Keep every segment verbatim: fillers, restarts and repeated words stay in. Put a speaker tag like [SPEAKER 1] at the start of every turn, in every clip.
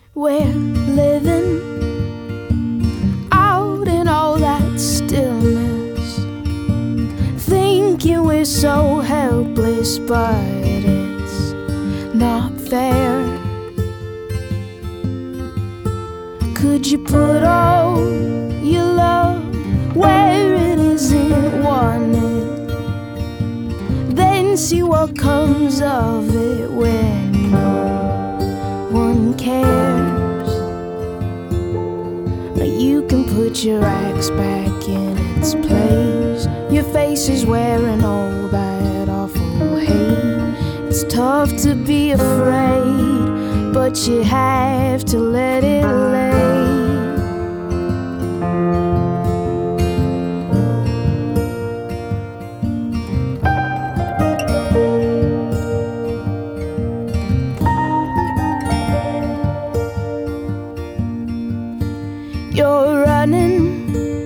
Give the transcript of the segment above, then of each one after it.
[SPEAKER 1] We're living out in all that stillness, thinking we're so helpless, but it's not fair. Could you put all your love where it isn't wanted, then see what comes of it when no one cares? You can put your axe back in its place. Your face is wearing all that awful hate. It's tough to be afraid, but you have to let it lay. You're running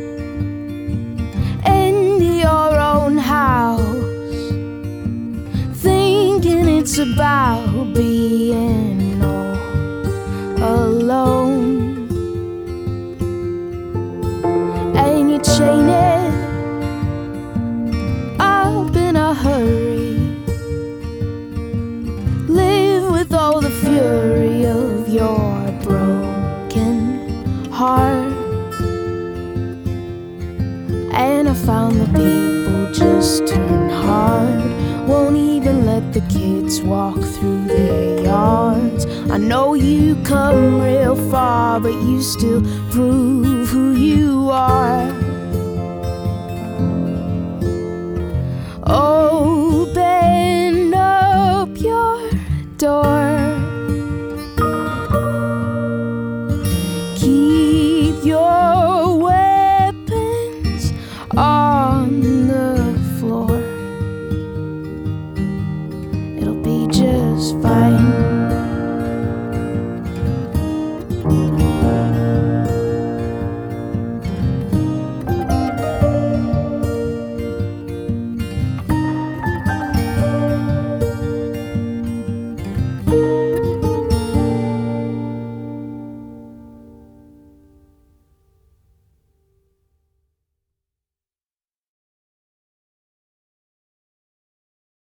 [SPEAKER 1] into your own house, thinking it's about being all alone, and you chain it up in a hurry. Live with all the fury of your broken heart. And I found the people just turn hard, won't even let the kids walk through their yards. I know you come real far, but you still prove who you are. Open up your door.